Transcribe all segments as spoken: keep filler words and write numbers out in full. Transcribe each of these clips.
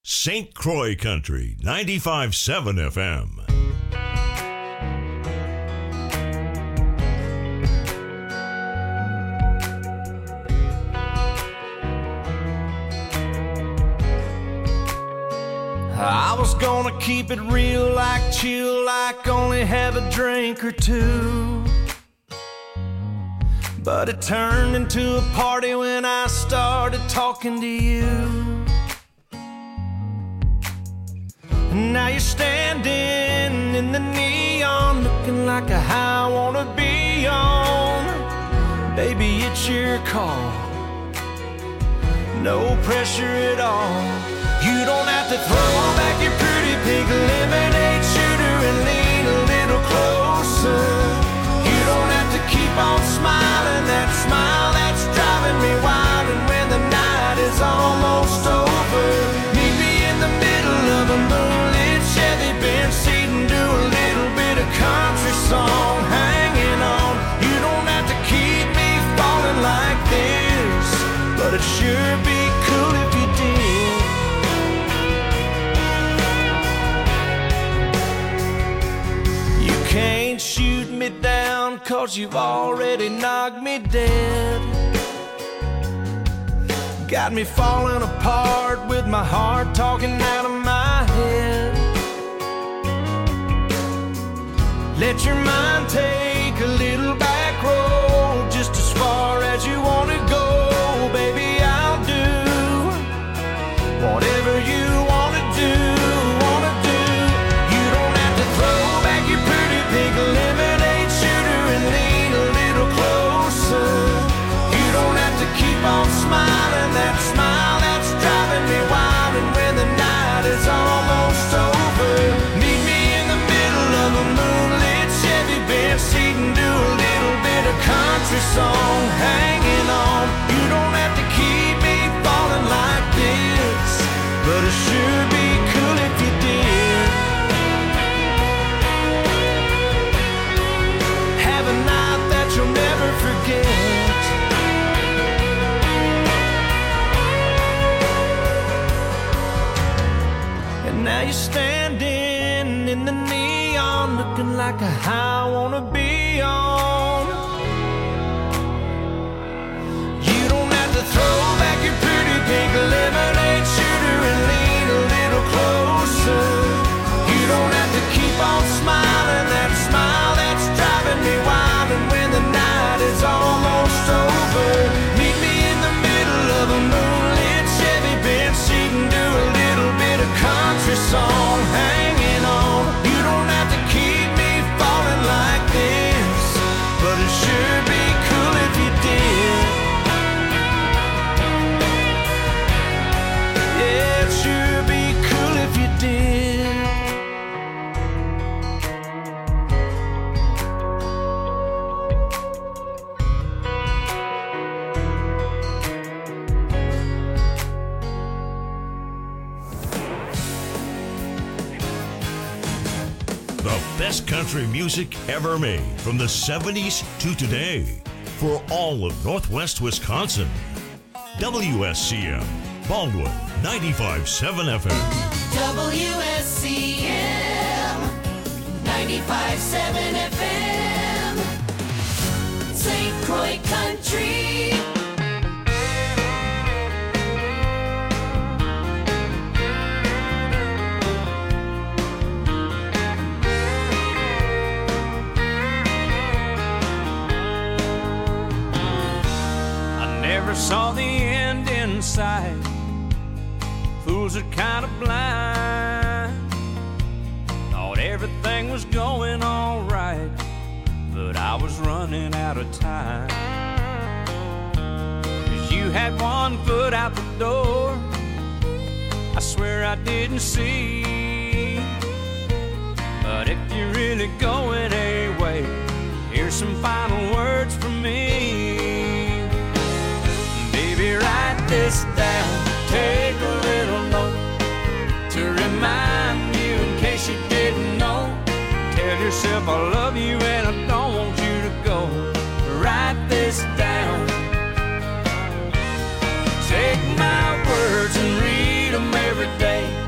Saint Croix Country, ninety-five point seven F M. I was gonna keep it real, like chill, like only have a drink or two. But it turned into a party when I started talking to you. And now you're standing in the neon, looking like a high I wanna be on. Baby, it's your call, no pressure at all. You don't have to throw back your pretty pink lemonade shooter and lean a little closer. You don't have to keep on smiling, that smile that's driving me wild. And when the night is almost over, meet me in the middle of a moonlit Chevy Benz seat and do a little bit of country song, hanging on. You don't have to keep me falling like this, but it'd sure be cool if you did. Can't shoot me down, cause you've already knocked me dead. Got me falling apart with my heart talking out of my head. Let your mind take a little back road, just as far as you want to go. Baby, I'll do whatever you want to do, want to do. You don't have to throw back your pretty pink lemonade shooter and lean a little closer. You don't have to keep on smiling, that smile that's driving me wild. And when the night is almost over, meet me in the middle of a moonlit Chevy Benz seat and do a little bit of country song, hanging on. You don't have to keep me falling like this, but it sure be cool if you did. Have a night that you'll never forget. And now you're standing in the neon, looking like a high I wanna be on. You don't have to throw back your pretty pink lemonade shooter and lean a little closer. You don't have to keep on smiling, that smile that's driving me wild. And when the night is almost over, meet me in the middle of a moonlit Chevy Benz seat and do a little bit of country song, hanging on. You don't have to keep me falling like this, but it sure be cool if you did. Yeah, it sure be cool if you did. The best country music ever made from the seventies to today for all of Northwest Wisconsin. W S C M, Baldwin, ninety-five point seven F M. W S C M ninety-five point seven F M, Saint Croix Country. Never saw the end in sight. Fools are kind of blind. Thought everything was going all right, but I was running out of time. 'Cause you had one foot out the door, I swear I didn't see. But if you're really going away, here's some final words from me. Baby, write this down, take a little note to remind you in case you didn't know. Tell yourself I love you and I don't want you to go. Write this down, take my words and read them every day.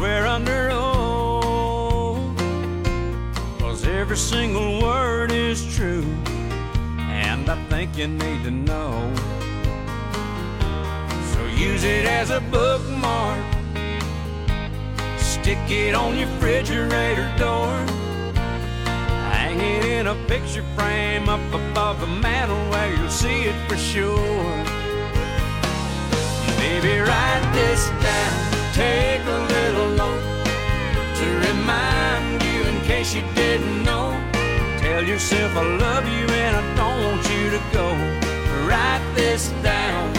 swear under oath, 'cause every single word is true, and I think you need to know. So use it as a bookmark, stick it on your refrigerator door, hang it in a picture frame up above the mantel where you'll see it for sure. Baby, write this down, take a little note to remind you in case you didn't know. Tell yourself I love you and I don't want you to go. Write this down.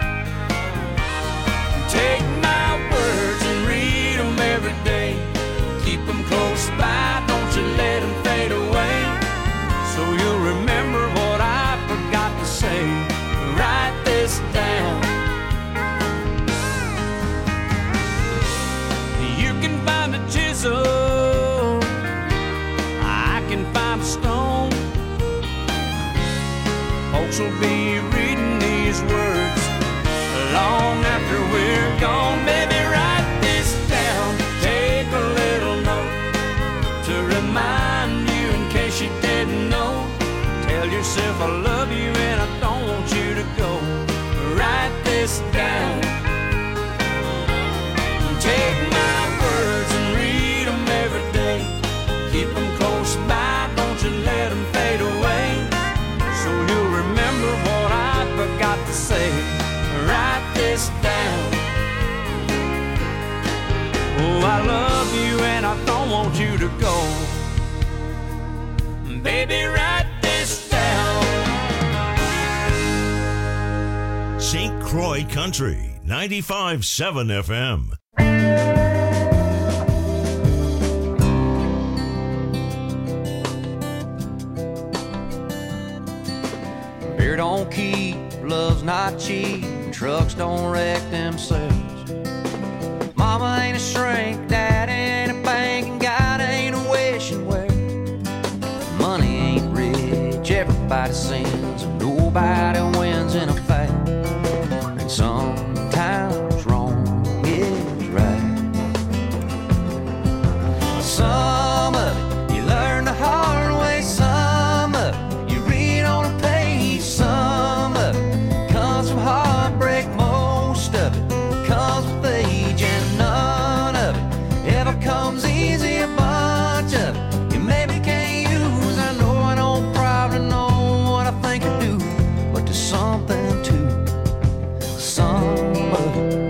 Take my words and read them every day. Keep them close by, don't you let them fade away. So you'll remember what I forgot to say. Write this down. You can find a chisel, I can find a stone. Folks will be reading these words long after we're gone. Baby, write this down, take a little note to remind you in case you didn't know. Tell yourself I love you and I don't want you to go. Write this down. Take my words and read them every day. Keep them close by, don't you let them fade away. So you'll remember what I forgot to say. Write this down. Oh, I love you and I don't want you to go. Baby, write this down. Saint Croix Country, ninety-five point seven F M. Beer don't keep, love's not cheap, trucks don't wreck themselves. Mama ain't a shrink, dad ain't a bank, and God ain't a wishing well. Money ain't rich, everybody sins, and nobody wins in a fight. And sometimes wrong is right. Some of it you learn the hard way, some of it you read on a page, some of it comes from heartbreak, most of it comes with age, and none of it ever comes easy. A bunch of it you maybe can't use. I know I don't probably know what I think I do, but there's something to some of it.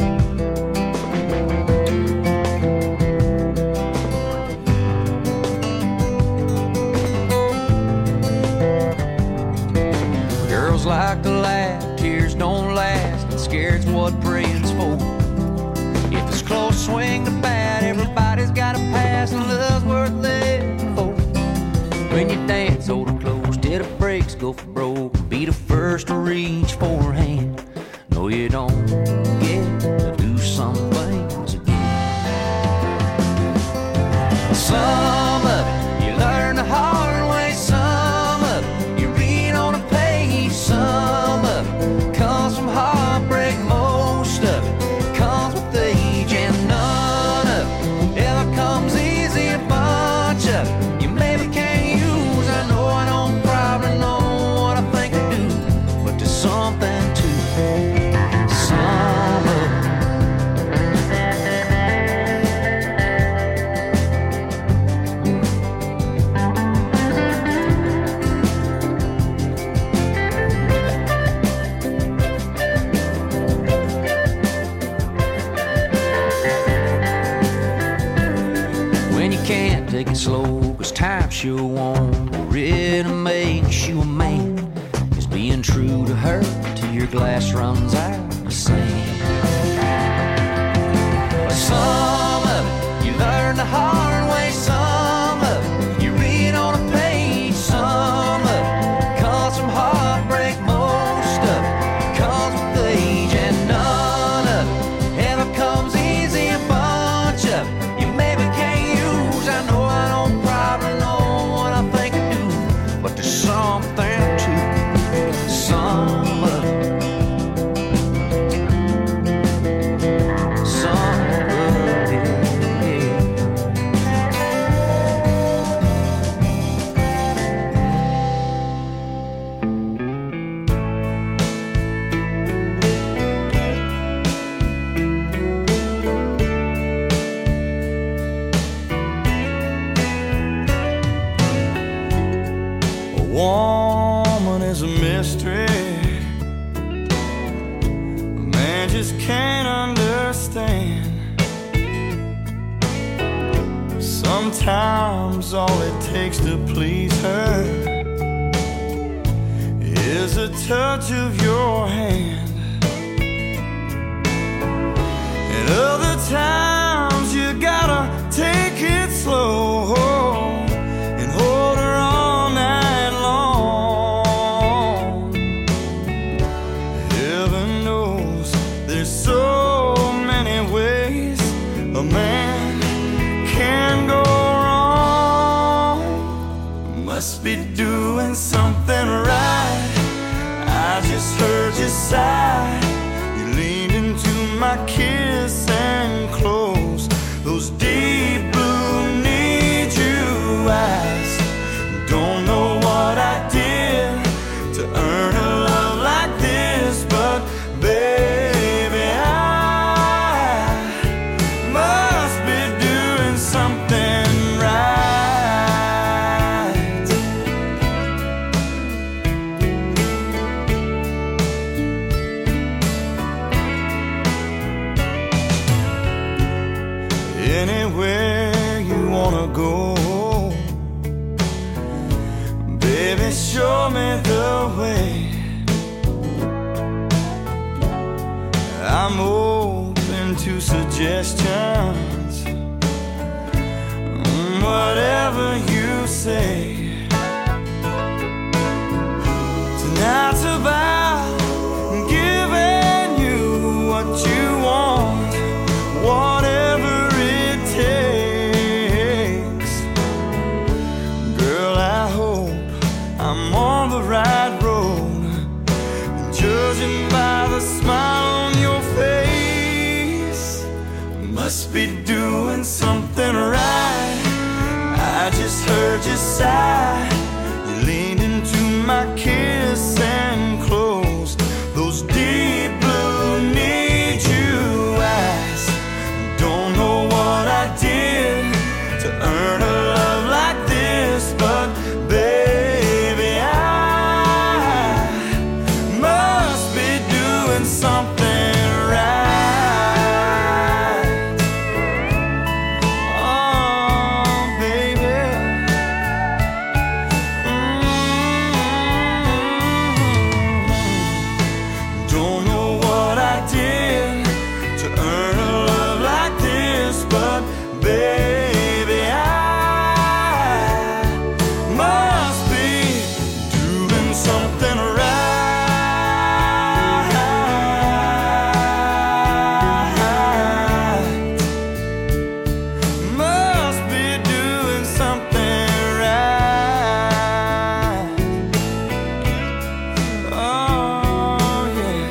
Girls like to laugh, tears don't last, and scared's what praying's for. If it's close, swing the bat, everybody's got a pass, and love's worth living for. When you dance, hold her close till the brakes go for broke. Be the first to reach for her hand. No, you don't get to do some things again. Some of it you learn the hard way, some of it you read on a page, some of it comes from heartbreak, most of it comes with age, and none of it ever comes easy. A bunch of it you maybe can't use. I know I don't probably know what I think I do, but there's something to some of it. When you can't take it slow, 'cause time sure won't really make you a man. Is being true to her till your glass runs out of sand. Some of it you learn the hard way, some of it you read on a page, some of it comes from heartbreak, most of it comes with age, and none of it ever comes easy. A bunch of it you maybe can't use. I know I don't probably know what I think I do, but there's something to some of it. Some of it. astray. A man just can't understand. Sometimes all it takes to please her is a touch of your hand. And other times you gotta take it slow and hold her all night long. Heaven knows there's so many ways a man can go wrong. Must be doing something right. I just heard you sigh. You leaned into my kiss and closed those deep blue need you eyes. Don't know what I did to earn a love like this, but baby, I must be doing something right. Anywhere you wanna go, baby, show me the way. I'm open to suggestions, whatever you say. Tonight's about giving you what you want, whatever it takes. Girl, I hope I'm on the right road, judging by the smile on your face. Must be doing something right. I just heard you sigh. You leaned into my kiss and closed those deep blue need you eyes. Don't know what I did to earn a love like this, but baby, I must be doing something right. Oh, baby. Mm-hmm. Don't know what I did to earn a love like this, but baby, I must be doing something right. Must be doing something right. Oh, yeah.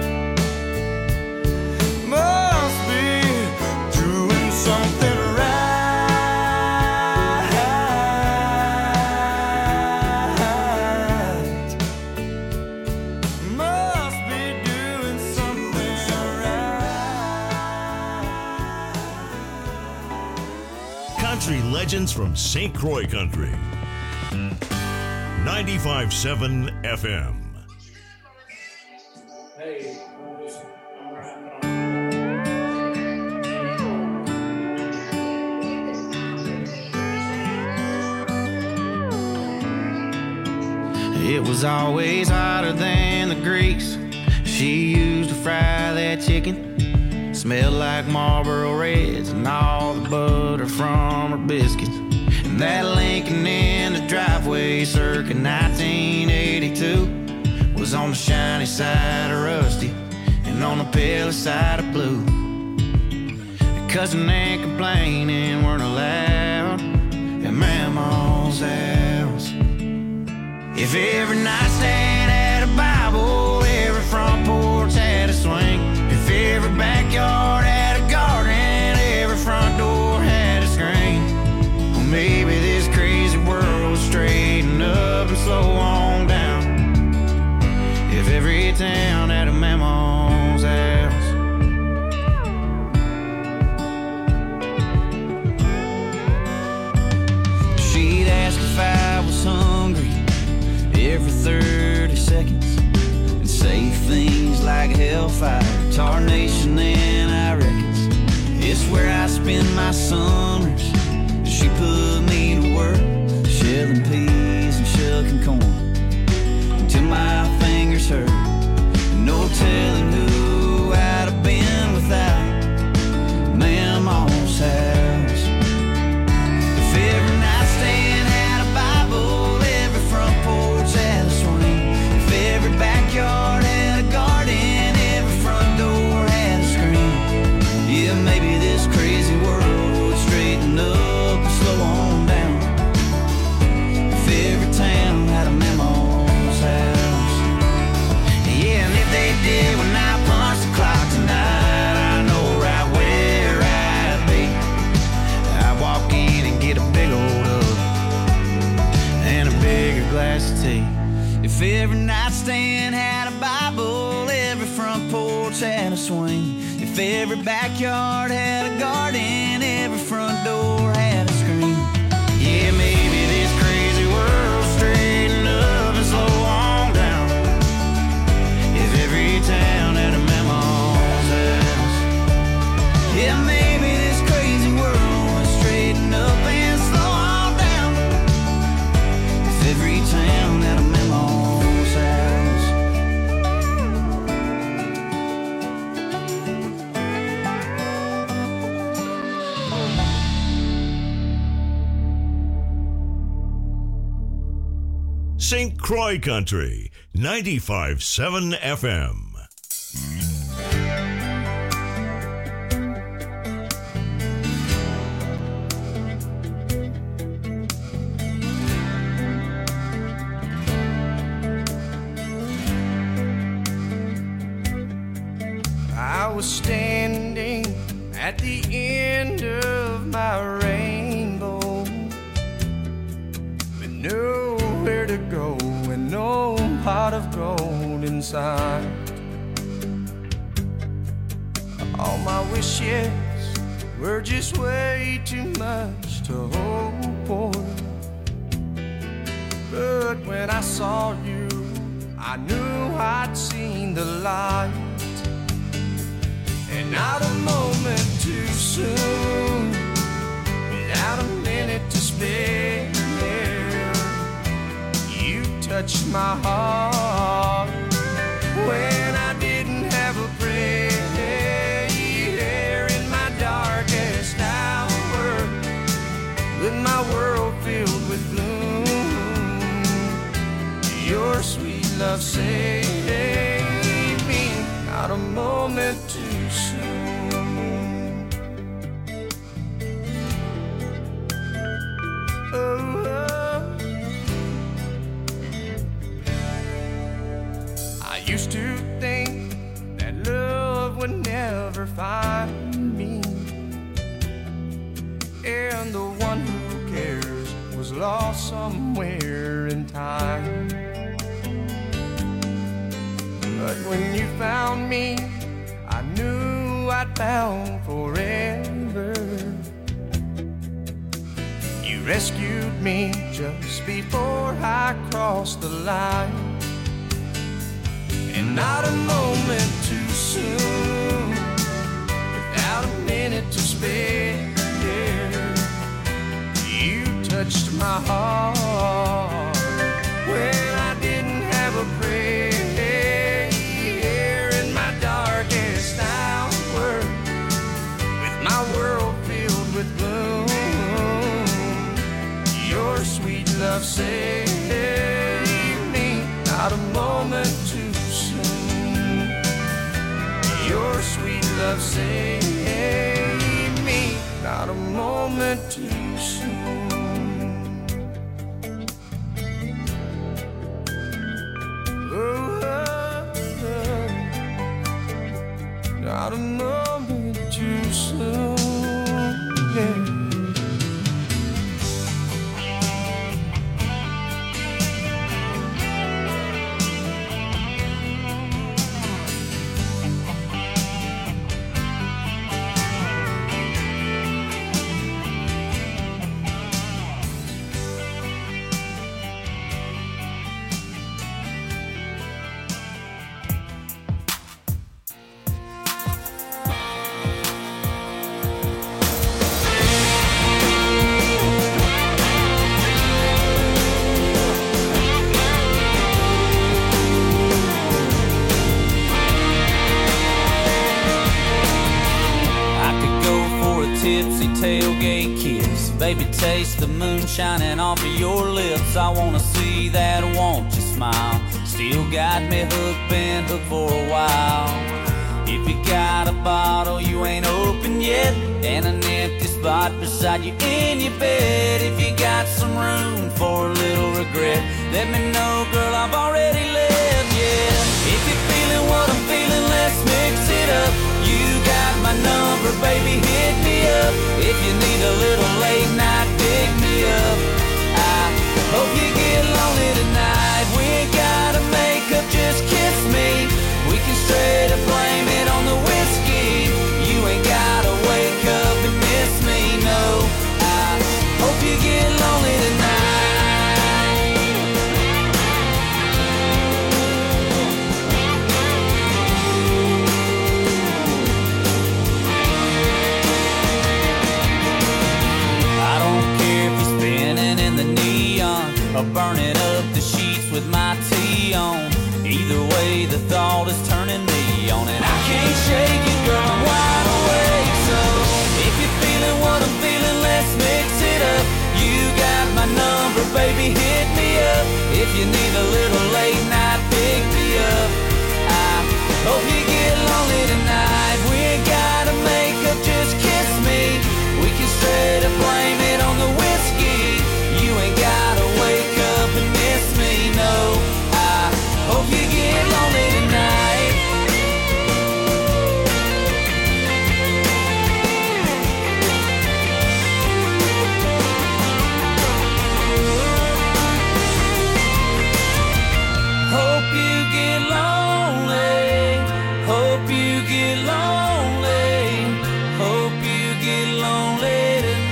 Must be doing something right. Must be doing something right. Country legends from Saint Croix Country. ninety-five point seven F M. It was always hotter than the grease she used to fry that chicken. Smelled like Marlboro Reds and all the butter from her biscuits. And that Lincoln in the driveway circa nineteen eighty-two was on the shiny side of rusty and on the pale side of blue. Cussing and complaining weren't allowed at Mama's house. If every nightstand had a Bible, every front porch had a swing. If every backyard had a garden, every front door had a screen. Well, maybe this crazy world would straighten up and slow on down if every town had a Mama's house. She'd ask if I was hungry every thirty seconds. seconds and say things like hellfire, tarnation, and I reckons it's where I spend my summers. She put me to work, shelling peas and shucking corn until my fingers hurt. No telling who I'd have been without Mama's house. If every nightstand had a Bible, every front porch had a swing, if every backyard had a garden, every front door had a screen, yeah, maybe this crazy world would straighten up and slow on down. If every town had a Mama's house, yeah, and if they did when I punch the clock tonight, I know right where I'd be. I'd walk in and get a big old hug and a bigger glass of tea. If every nightstand had a Bible, every front porch had a swing, if every backyard had a garden, every front door had a screen, yeah, maybe this crazy world straighten up and slow on down. If every town had a Mama's house, yeah, maybe this crazy world would straighten up and slow on down. If every town had a Mama's house. Saint Croix Country, ninety-five point seven F M. I was standing at the end of my rainbow with nowhere to go and no pot of gold inside. All my wishes were just way too much to hope for. But when I saw you, I knew I'd seen the light. And not a moment too soon, without a minute to spare, you touched my heart when I didn't have a prayer. In my darkest hour, with my world filled with gloom, your sweet love saved me. Not a moment too soon. Oh, oh. I used to think that love would never find me, and the one who cares was lost somewhere in time. But when you found me, I knew I'd found forever. You rescued me just before I crossed the line. And not a moment too soon, without a minute to spare, you touched my heart when I didn't have a prayer. My world filled with gloom, your sweet love saved me. Not a moment too soon, your sweet love saved me. Not a moment too soon. Oh, oh, oh. Not a moment too soon, yeah. Baby, taste the moon shining off of your lips. I wanna see that won't you smile. Still got me hooked, been hooked for a while. If you got a bottle you ain't open yet, and an empty spot beside you in your bed, if you got some room for a little regret, let me know, girl, I've already left, yeah. If you're feeling what I'm feeling, let's mix it up. You got my number, baby, hit me up. If you need a little late night, pick me up. I hope you get lonely tonight. We ain't gotta make up, just kiss me. We can straight up blame it on the whiskey. You ain't gotta wake up and miss me, no. I hope you get lonely tonight. I don't care if you're spinning in the neon or burning up the sheets with my tea on. Either way, the thought is turning me on, and I can't shake it, girl, I'm wide awake. So if you're feeling what I'm feeling, let's mix it up. You got my number, baby, hit me up. If you need a little late night, pick me up. I hope you get lonely tonight. We ain't gotta make up, just kiss me. We can straight up blame it on the whiskey. You ain't gotta wake up and miss me, no. Hope you get lonely tonight. Hope you get lonely. Hope you get lonely. Hope you get lonely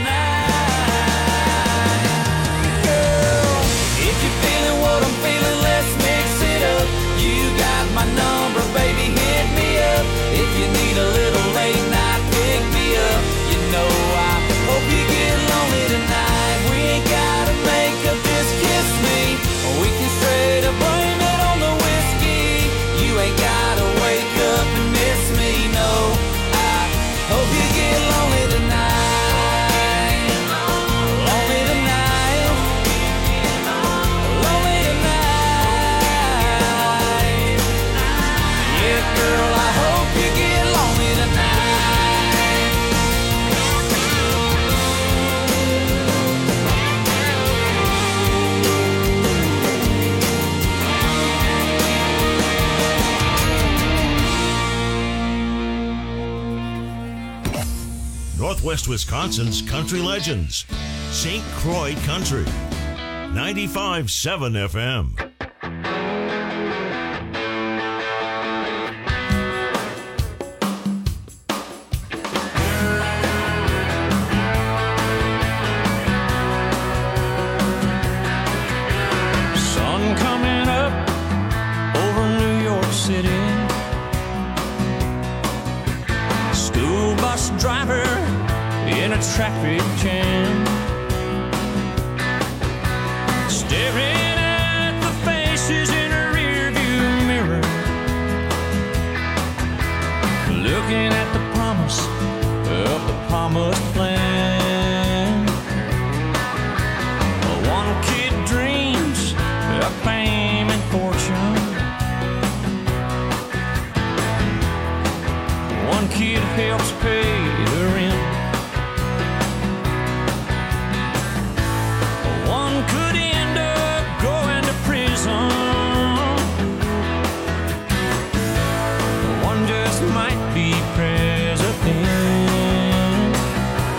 tonight. Girl, if you're feeling what I'm feeling, let's mix it up. You got my number, baby, hit me up. If you need a little late night, pick me up. You know I hope you get lonely tonight. We ain't gotta make up, just kiss me. We can straight up blame it on the whiskey. You ain't gotta wake up and miss me, no. I hope you get lonely tonight. Lonely tonight. Lonely tonight. Yeah, girl, I hope you get lonely tonight. Northwest Wisconsin's country legends. Saint Croix Country. ninety-five point seven F M. Sun coming up over New York City. School bus driver in a traffic jam, staring at the faces in a rearview mirror, looking at the promise of the promised land. One kid dreams of fame and fortune. One kid helps pay the rent. One could end up going to prison. One just might be president.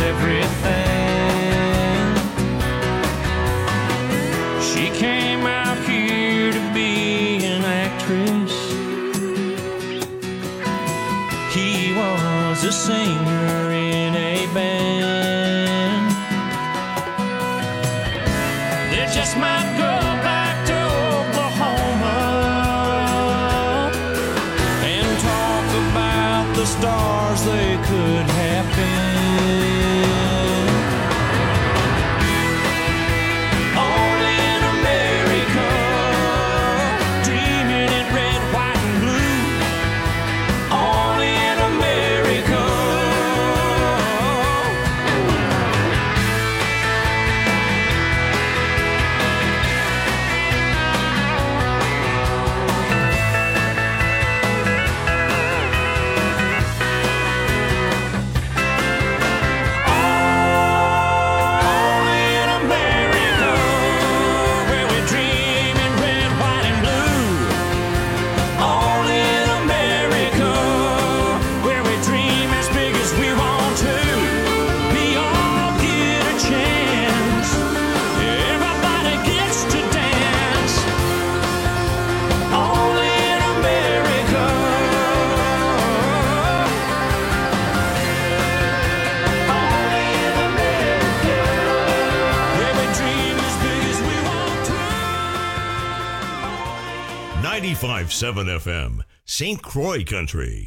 everything. She came out here to be an actress. He was a singer in a band. They just might go back to Oklahoma and talk about the stars they could have been. Only in America, dreaming in red, white, and blue. Only in America. Only in America, where we dream in red, white, and blue. Only in America, where we dream as big as we want to. We all get a chance. Everybody gets to dance. Only in America. Only in America, where we dream as big as we want to. ninety-five point seven F M, Saint Croix Country.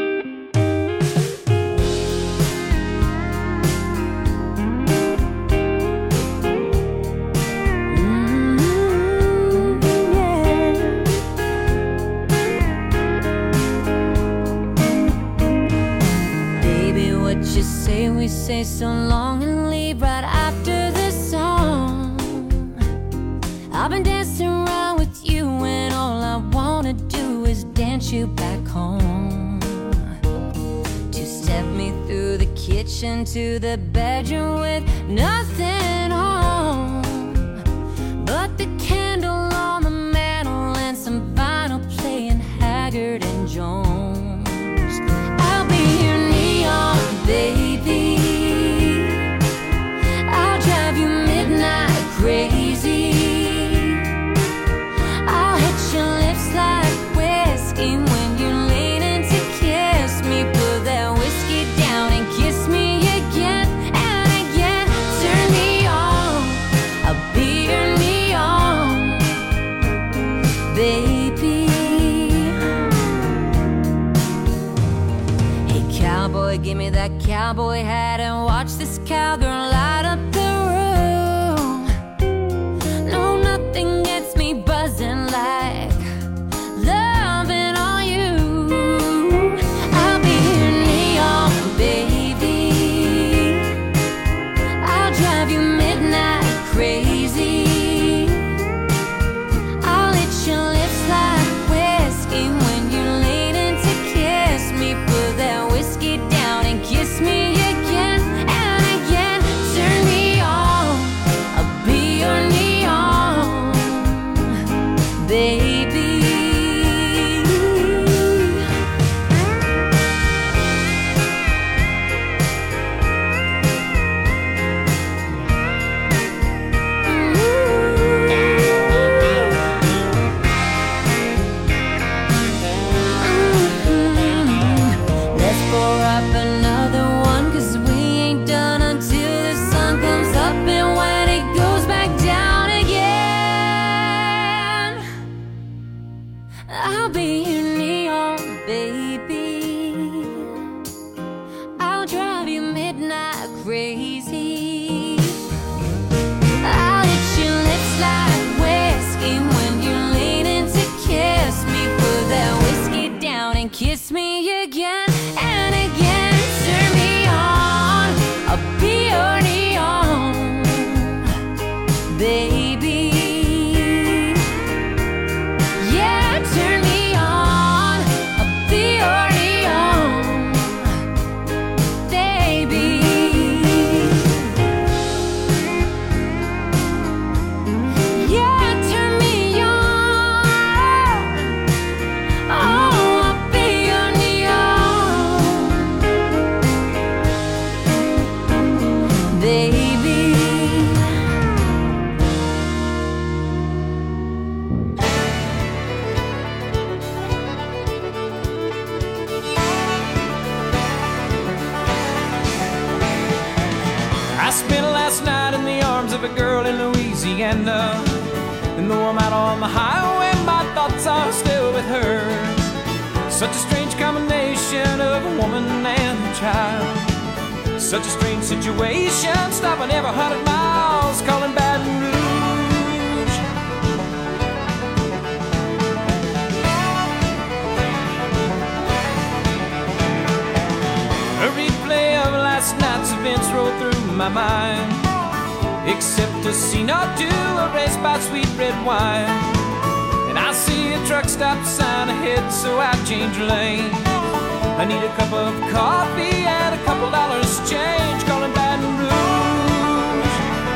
Baby, what you say, we say so long and leave right after this song. I've been dancing around with you and all I wanna do is dance you back home. Two-step me through the kitchen to the bedroom with nothing on but the candle on the mantle and some vinyl playing Haggard and Jones. I'll be your neon baby. I'll drive you midnight crazy. I'll hit your lips like whiskey when you're leaning to kiss me. Put that whiskey down and kiss me again and again. Turn me on, I'll be your neon baby. Hey cowboy, give me that cowboy hat and watch this cowgirl light up the room. No, nothing gets me buzzing like loving on you. I'll be your neon baby. I'll drive you midnight crazy. I'll hit your lips like whiskey when you're leaning to kiss me. Put that whiskey down and kiss me again and again. Turn me on, I'll be your neon baby. Let's pour up another one, 'cause we ain't done until the sun comes up and when it goes back down again. I'll be your neon baby. I'll drive you midnight crazy. I'll hit your lips like whiskey when you're leaning to kiss me. Put that whiskey down and kiss me again and again. Turn me on, I'll be your neon baby. Yeah, turn me on, I'll be your neon baby. Yeah, turn me on. Oh, I'll be your neon spent last night in the arms of a girl in Louisiana. And though I'm out on the highway, my thoughts are still with her. Such a strange combination of a woman and a child. Such a strange situation, stopping every hundred miles, calling Baton Rouge. A replay of last night's events roll through my mind, except a scene or two erased by sweet red wine. And I see a truck stop sign ahead, so I change lane. I need a cup of coffee and a couple dollars change, calling Baton Rouge.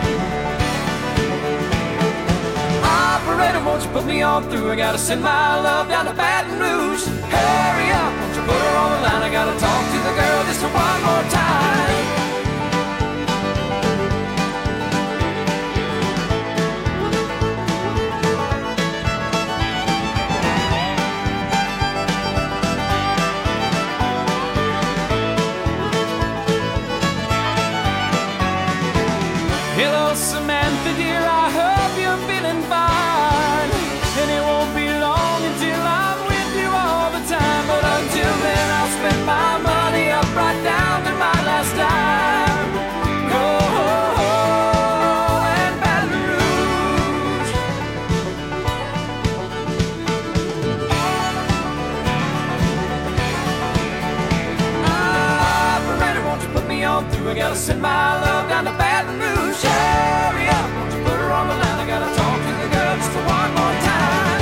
Operator, won't you put me on through? I gotta send my love down to Baton Rouge. Hurry up, won't you put her on the line? I gotta talk to the girl just one more time. Hello, Samantha, dear, I hope you're feeling fine. And it won't be long until I'm with you all the time. But until then, I'll spend my money up right down to my last dime. Go and Baton Rouge. Operator, won't you put me on through? I gotta send my love down to Baton Rouge. Hurry up, won't you put her on the line? I gotta talk to the girl just one more time.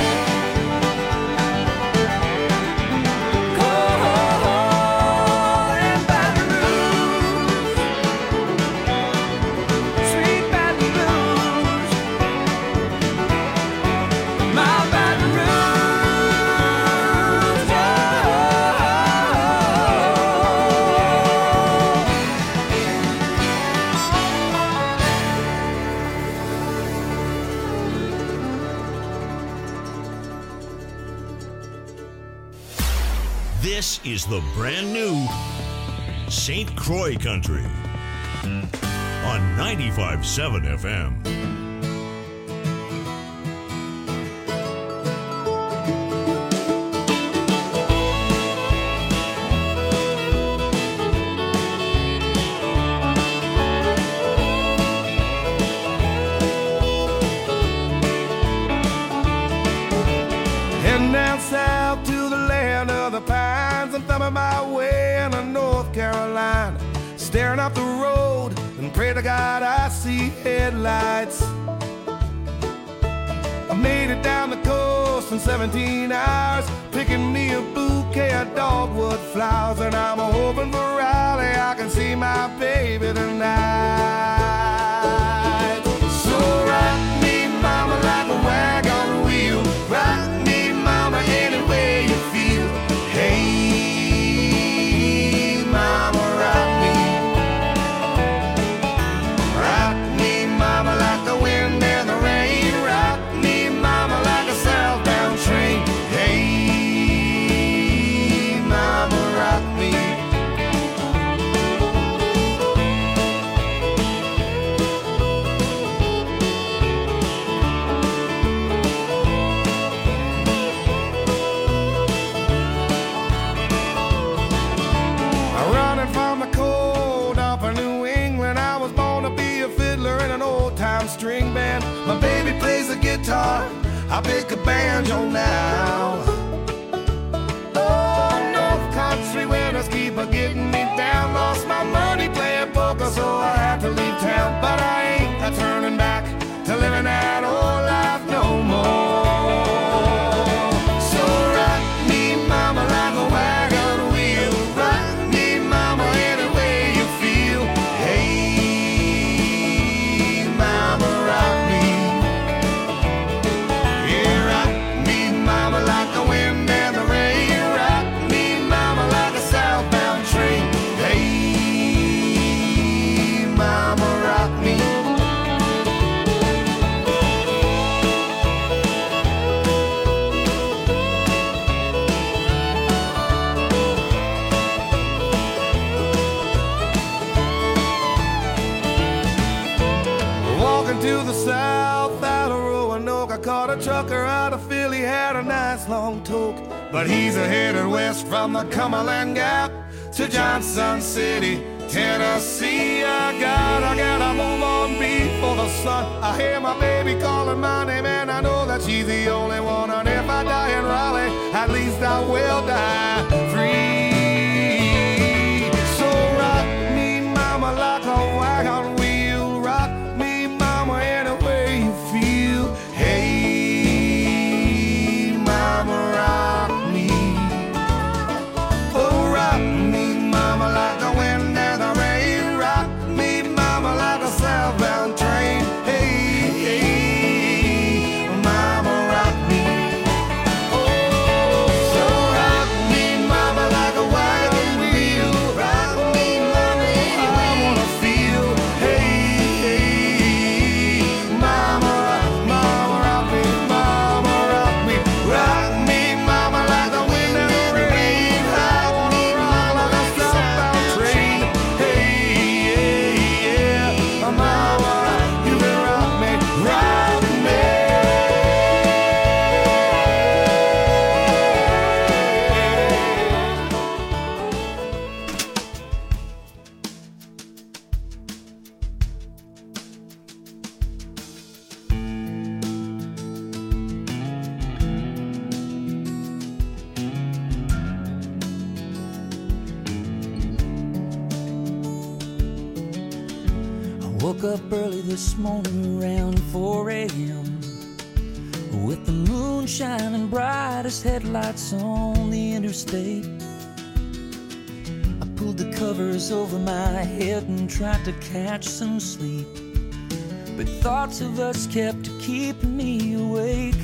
Go and Baton Rouge, sweet Baton Rouge, my Baton Rouge, oh. This is the brand new Saint Croix Country on ninety-five point seven F M. Heading down south to the land of the pines, I'm thumbing my way into North Carolina, staring up the road and pray to God I see headlights. I made it down the coast in seventeen hours, picking me a bouquet of dogwood flowers, and I'm hoping for Raleigh I can see my baby tonight. So rock me, mama, like a wagon wheel. Rock me, mama, any way you feel. Hey, mama, rock me. Rock me, mama, like the wind and the rain. Rock me, mama, like a southbound train. Hey, mama, rock me. Running from the cold up in New England, I was born to be a fiddler in an old-time string band. My baby plays the guitar, I pick a banjo now. Oh, North Country winters keep a getting me down. Lost my money playing poker, so I had to leave town. But I ain't a turning back to living that old life no more. So rock me, mama, like a wagon wheel. Rock me, mama, any way you feel. Hey, mama, rock me. Yeah, rock me, mama, like a trucker out of Philly, had a nice long toke. But he's a headed west from the Cumberland Gap to Johnson City, Tennessee. I gotta, I gotta move on before the sun. I hear my baby calling my name, and I know that she's the only one. And if I die in Raleigh, at least I will die free. So rock me, mama, like a wagon wheel. Rock me, mama, any way you feel. Hey, mama, rock me. Oh, rock me, mama, like the wind and the rain. Rock me, mama, like a southbound train. Hey, hey, mama, rock me. Oh, so rock me, mama, like a wagon wheel. Rock me, mama, any way I wanna feel. Hey, hey, mama, mama, rock me, mama, rock me. Rock me, mama, like the wind and the rain. I wanna rock like a southbound train. Hey, yeah, yeah, mama, you can rock me, rock me. I woke up early this morning around four a.m. with the moon shining bright as headlights on the interstate. I pulled the covers over my head and tried to catch some sleep, but thoughts of us kept keeping me awake.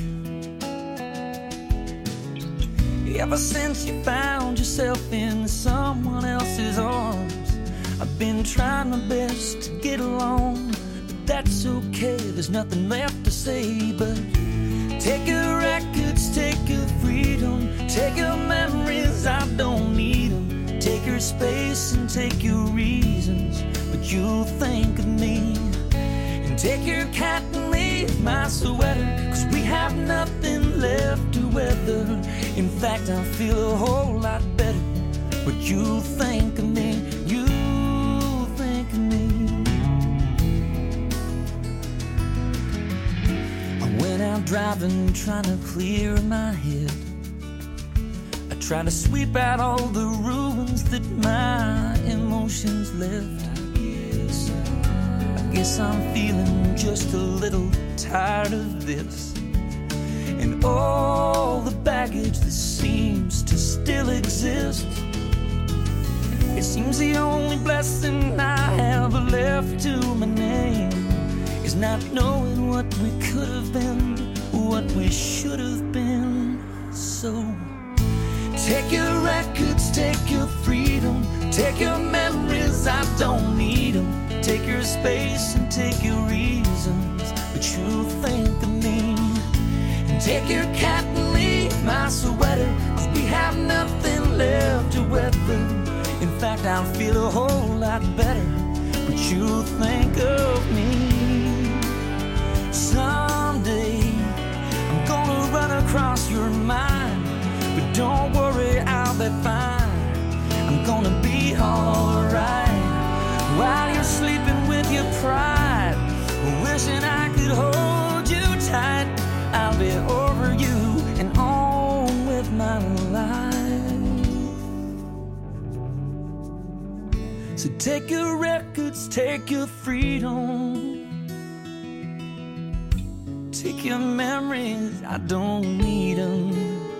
Ever since you found yourself in someone else's arms, I've been trying my best to get along, but that's okay, there's nothing left to say. But take your records, take your freedom, take your memories, I don't need them. Take your space and take your reasons, but you'll think of me. And take your cat and leave my sweater, cause we have nothing left to weather. In fact, I feel a whole lot better, but you'll think of me, you think of me. I went out driving, trying to clear my head. I tried to sweep out all the ruins that my emotions left. I guess I'm feeling just a little tired of this, and all the baggage that seems to still exist. It seems the only blessing I have left to my name is not knowing what we could have been, what we should have been. So take your records, take your freedom, take your memories, I don't need them. Take your space and take your reasons, but you think of me. And take your cat and leave my sweater, cause we have nothing left to weather. In fact, I'll feel a whole lot better, but you think of me. Someday I'm gonna run across your mind, but don't worry, I'll be fine. I'm gonna be alright while you're sleeping with your pride, wishing I could hold you tight. I'll be over you and on with my life. So take your records, take your freedom, take your memories, I don't need them.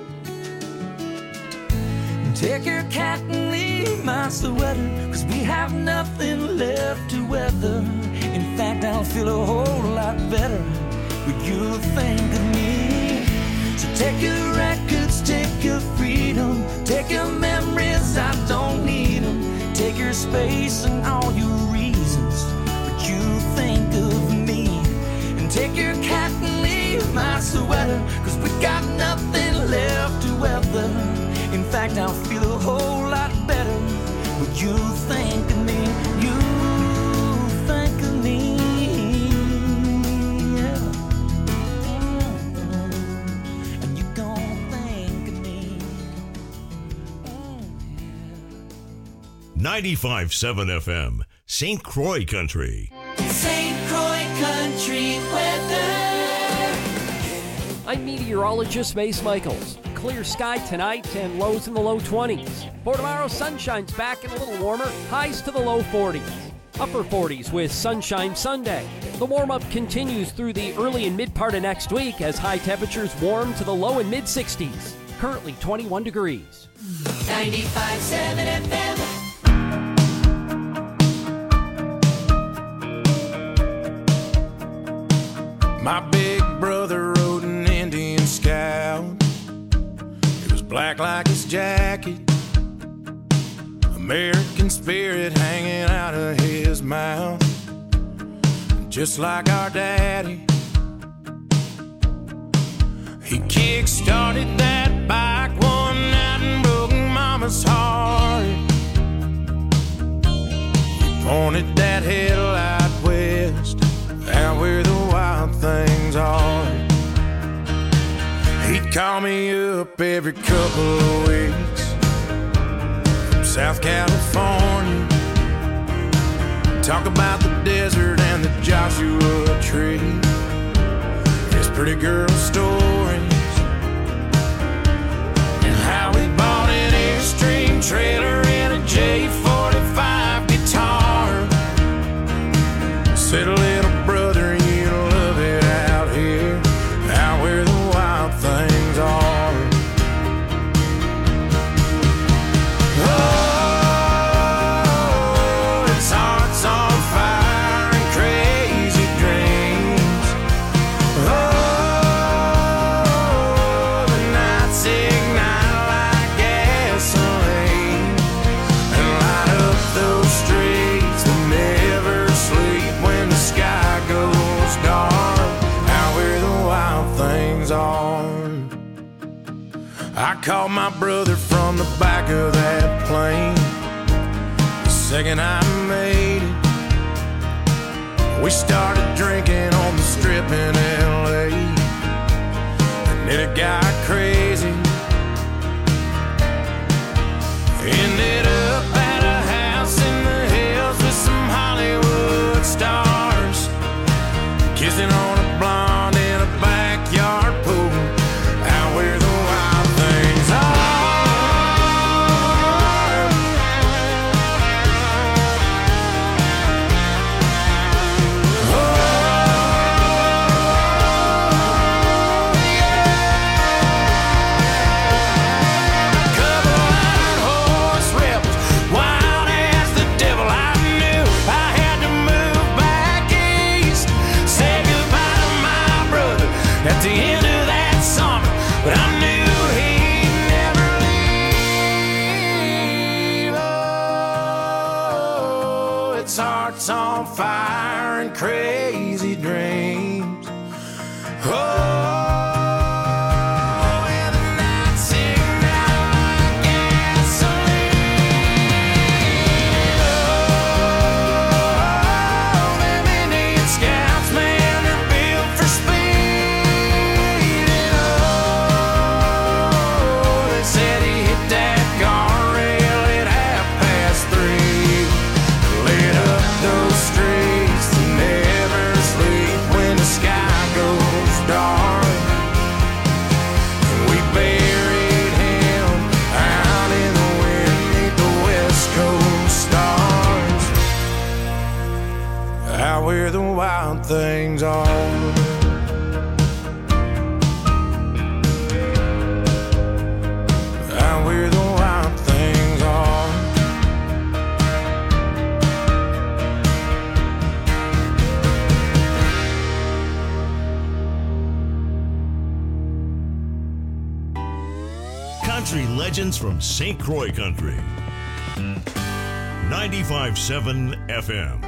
Take your cat and leave my sweater, cause we have nothing left to weather. In fact, I'll feel a whole lot better, but you'll think of me. So take your records, take your freedom, take your memories, I don't need them. Take your space and all your reasons, but you think of me. And take your cat and leave my sweater, cause we got nothing left to weather. In fact, I'll feel a whole lot better, but you think of me, you think of me, yeah. ninety-five point seven F M, Saint Croix Country. Saint Croix Country weather. I'm meteorologist Mace Michaels. Clear sky tonight and lows in the low twenties. For tomorrow, sunshine's back and a little warmer, highs to the low forties. Upper forties with sunshine Sunday. The warm-up continues through the early and mid part of next week as high temperatures warm to the low and mid sixties. Currently twenty-one degrees. ninety-five point seven F M. My big brother rode an Indian Scout. It was black like his jacket, American spirit hanging out of his mouth, just like our daddy. He kick-started that bike one night and broke Mama's heart. He pointed that headlight west, out where the wild things are. He'd call me up every couple of weeks from South California, talk about the desert and the Joshua Tree, his pretty girl stories, and how he bought an Airstream trailer and a J forty-five guitar. Said, little brother, you love it out here, out where the wild things are. Oh, his heart's on fire and crazy dreams. Oh, the nights ignite like gasoline and light up those streets that never sleep when the sky goes dark, out where the wild things are. I called my brother from the back of that plane the second I made it. We started drinking on the strip in L A, and then it got crazy. Ended up at a house in the hills with some Hollywood stars, kissing on a blonde in a backyard pool, out where the wild things are. Oh, yeah. A couple white horse rebels, wild as the devil. I knew I had to move back east, say goodbye to my brother at the end of that summer, but I knew he'd never leave. Oh, its heart's on fire and crazy dreams. Oh, and the nights ignite like gasoline. Oh, them Indian Scouts, man, they're built for speed. And oh, they said he hit that guardrail at half past three, lit up those streets that never sleep when the sky goes dark. We buried him out in the wind 'neath the West Coast stars, out where the wild things are. Out where the wild things are. Country legends from Saint Croix Country. ninety-five point seven F M.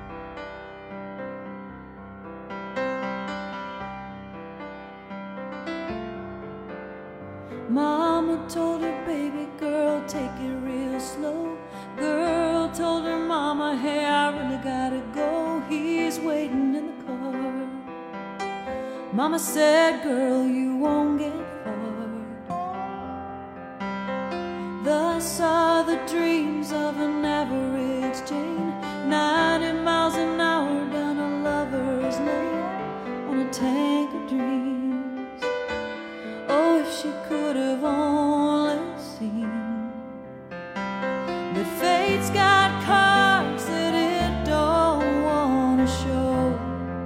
Mama told her baby girl, take it real slow. Girl told her mama, hey, I really gotta go. He's waiting in the car. Mama said, girl, you won't get far. The sun are the dreams of an average Jane, ninety miles an hour down a lover's lane on a tank of dreams. Oh, if she could have only seen that fate's got cards that it don't want to show,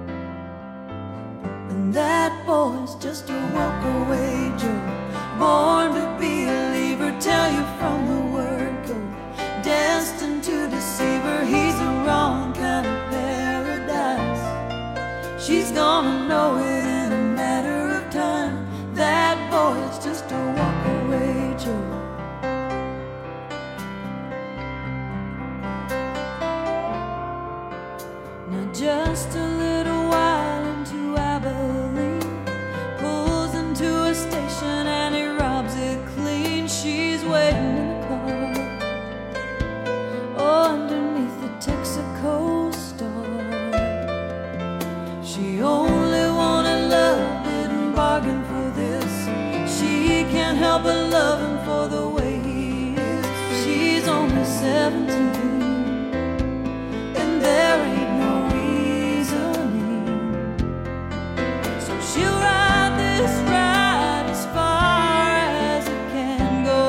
and that boy's just a walk-away Joe, born to be a lever, tell you from the word go, destined to deceive her. He's the wrong kind of paradise. She's gonna know it in a matter of time. That boy's just a walk-away Joe. Now just a little while into Abilene, pulls into a station and he robs it clean. She's waiting in the car, oh, underneath the Texaco star. She only wanted love, didn't bargain for this. She can't help but love him for the way he is. She's only seventeen, and there ain't no reasoning, so she'll ride this ride as far as it can go,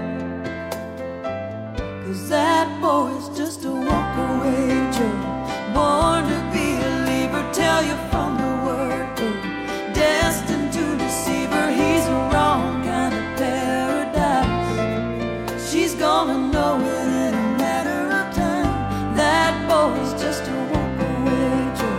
'cause that boy's just a walk-away Joe, born to be a lever, tell you from the word go, destined to deceive her. He's a wrong kind of paradise. She's gonna know it in a matter of time. That boy's just a walk-away Joe.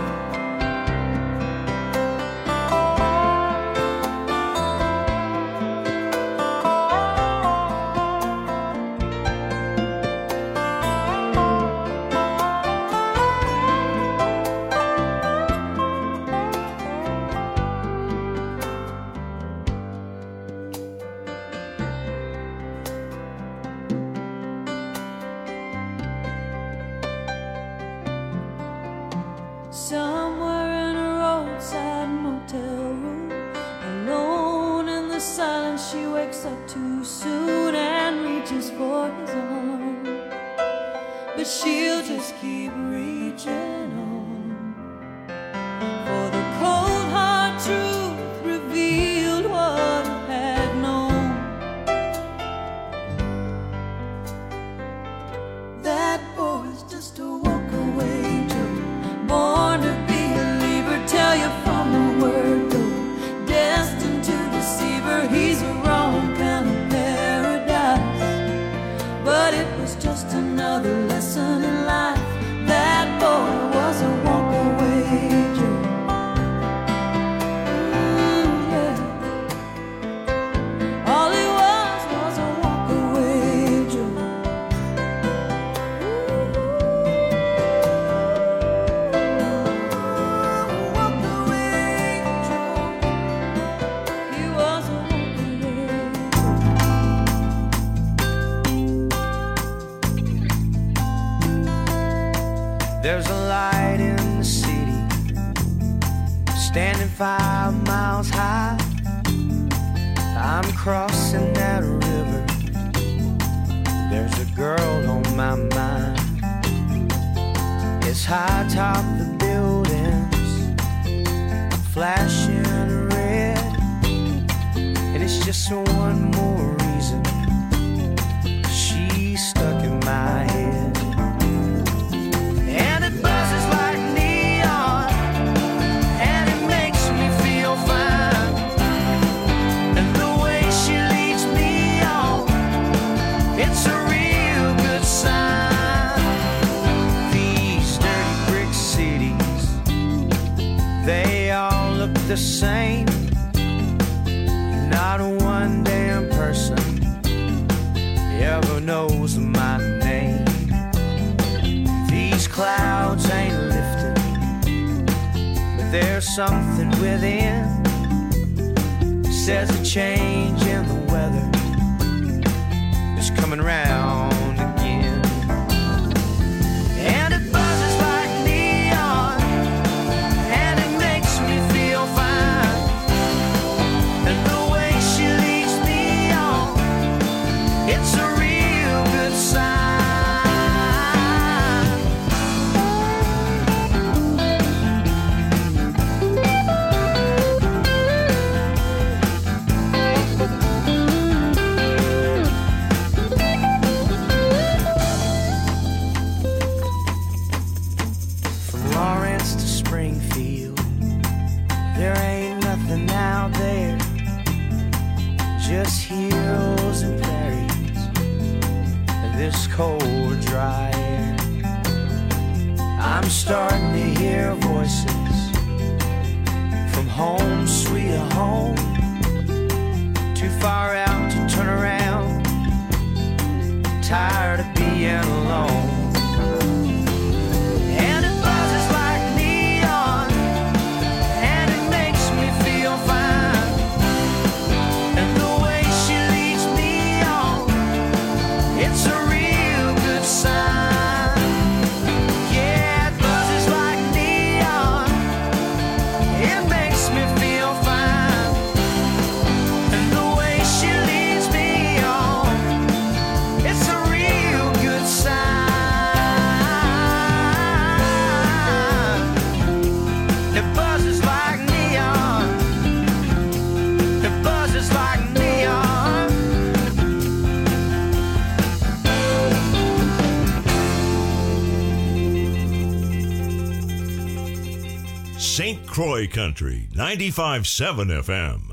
Somewhere in a roadside motel room, alone in the silence, she wakes up too soon and reaches for his arm, but she'll just keep reaching on, for the cold hard truth revealed what he had known. That boy's just a walk-away Joe, born to be a lever, tell you from the word go, destined to deceive her. He's a wrong kind of paradise, but it was just another lesson in life. That boy was a walk-away Joe. Ooh, yeah. All he was was a walk-away Joe. There's a light in the city, standing five miles high. I'm crossing that river, there's a girl on my mind. It's high atop the buildings, flashing red, and it's just one more reason she's stuck in my head. And it buzzes like neon, and it makes me feel fine. And the way she leads me on, it's a real good sign. These dirty brick cities, they all look the same. Not one damn person ever knows my name. These clouds ain't lifting, but there's something within. Says a change in the weather is coming round again. And it buzzes like neon, and it makes me feel fine. And the way she leads me on, it's a real good this cold, dry air. I'm starting to hear voices from home, sweet home. Too far out to turn around, tired of being alone. And it buzzes like neon, and it makes me feel fine. And the way she leads me on, it's a real good sign. Yeah, it buzzes like neon, it makes me feel fine. And the way she leads me on, it's a real good sign. It buzzes like neon, it buzzes like neon. Saint Croix Country, ninety-five point seven F M.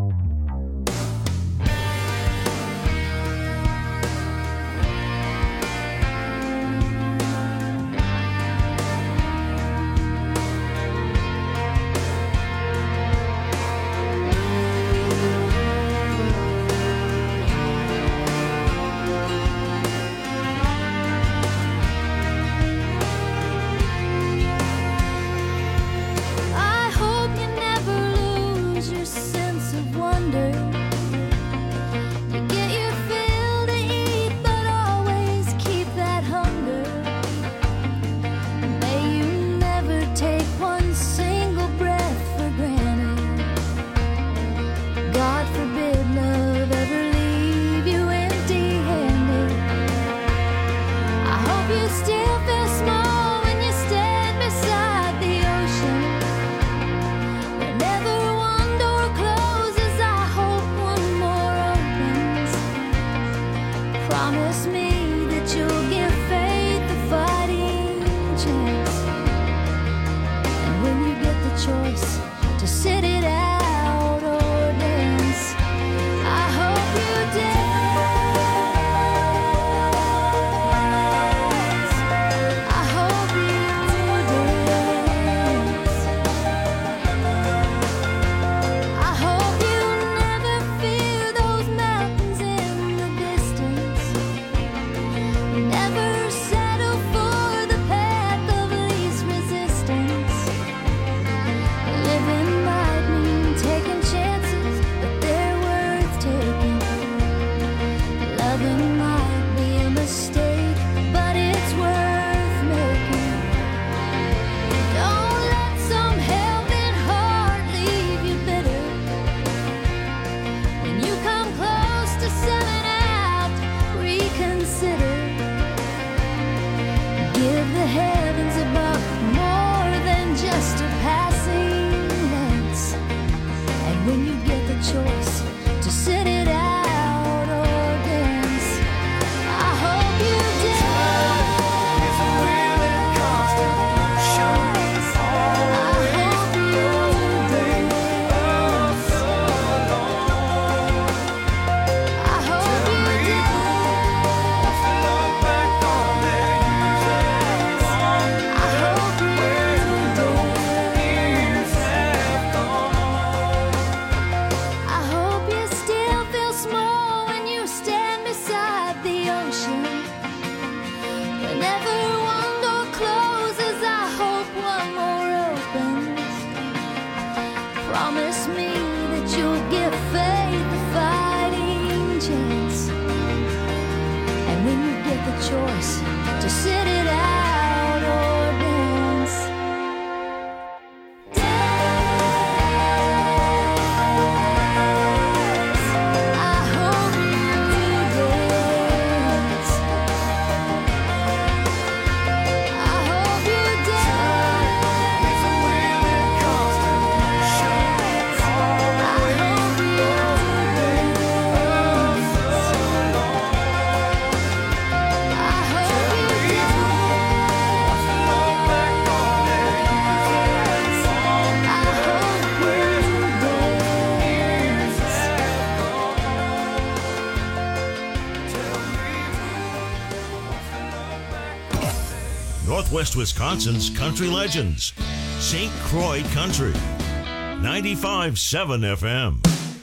I hope you never lose your sense of wonder. You get your fill to eat, but always keep that hunger. May you never take one single breath for granted. God forbid love ever leave you empty-handed. I hope you still feel small when you stand beside the ocean. Whenever one door closes, I hope one more opens. Promise me that you'll give faith a fighting chance. And when you get the choice to sit it out or dance, I hope you dance. I hope you dance. I hope you never fear those mountains in the distance. Never settle for the path of least resistance. Living might mean taking chances, but they're worth taking. Loving might be a mistake, but it's worth making. Don't let some helping heart leave you bitter. When you come close to selling out, reconsider. Give the heavens above more than just a passing glance. And when you get the choice to sit it out or dance, I hope you dance. It's a real and constant motion, always moving up so long. I hope you dance. To look back on their years have gone. I hope you Years have gone. I hope you still feel small when you stand beside the ocean. Whenever one door closes, I hope one more opens. Promise me that you'll give faith a fighting chance. And when you get the choice to sit it out or dance, I hope you dance. I hope you dance. It's a real and constant motion, always moving up so long. I hope you dance. Northwest Wisconsin's country legends. Saint Croix Country. ninety-five point seven F M.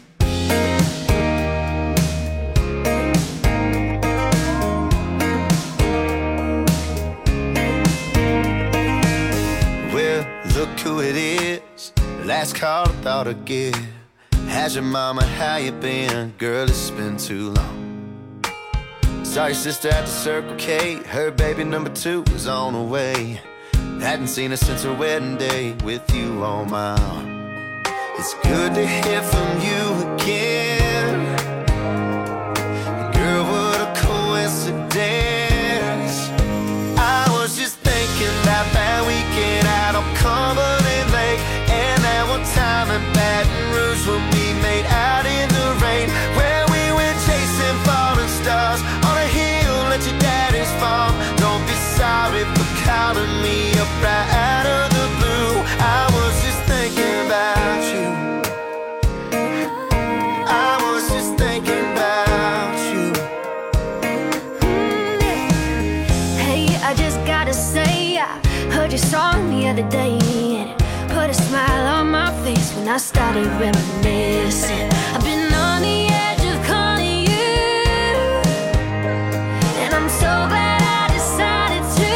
Well, look who it is. Last call I thought I'd get. How's your mama, how you been? Girl, it's been too long. Saw your sister at the Circle K. Her baby number two was on the way. Hadn't seen her since her wedding day with you on my arm. It's good to hear from you again. Girl, what a coincidence. I was just thinking about that weekend out on Cumberland Lake, and that one time in Baton Rouge when we made out in the rain, where we went chasing falling stars on a hill at your daddy's farm. Don't be sorry for calling me up right out of the blue. I was just thinking about you. I was just thinking about you. Hey, I just gotta say, I heard your song the other day, and it put a smile on my face when I started reminiscing. I've been on the edge of calling you, and I'm so glad I decided to.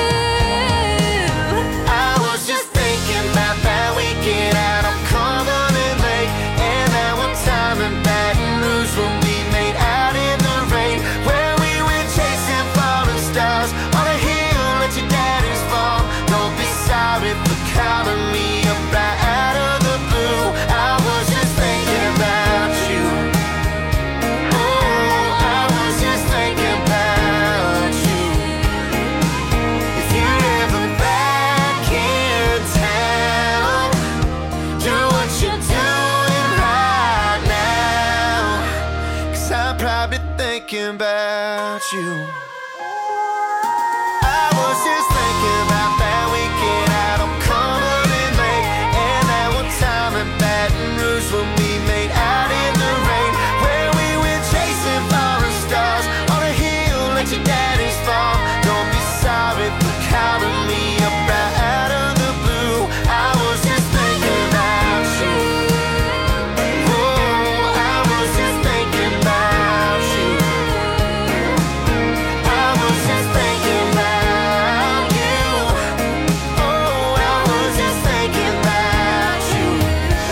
I was just thinking about that weekend out on Cumberland Lake, and that one time in Baton Rouge when we made out in the rain, where we went chasing falling stars on a hill at your daddy's farm. Don't be sorry for calling me up right out of the blue. I was just thinking about you. Oh, I was just thinking about you. If you're ever back in town, do what you're doing right now, 'cause I'm probably thinking about you.